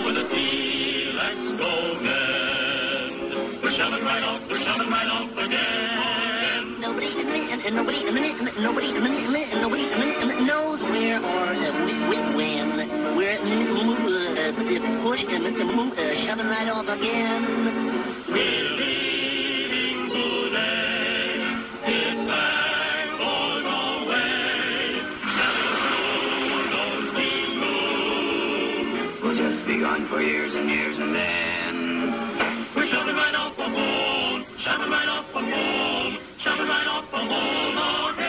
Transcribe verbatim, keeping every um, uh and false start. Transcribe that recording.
for the sea, let's go then. We're shoving right off, we're shoving right off again. Nobody, and nobody, nobody, nobody knows where or when we're pushed and shoving right off again. We're leaving today. It's back for Norway. Don't be moved. We'll just be gone for years and years and then we're shoving right off for home. Shoving right off for home. Shoving right off for home.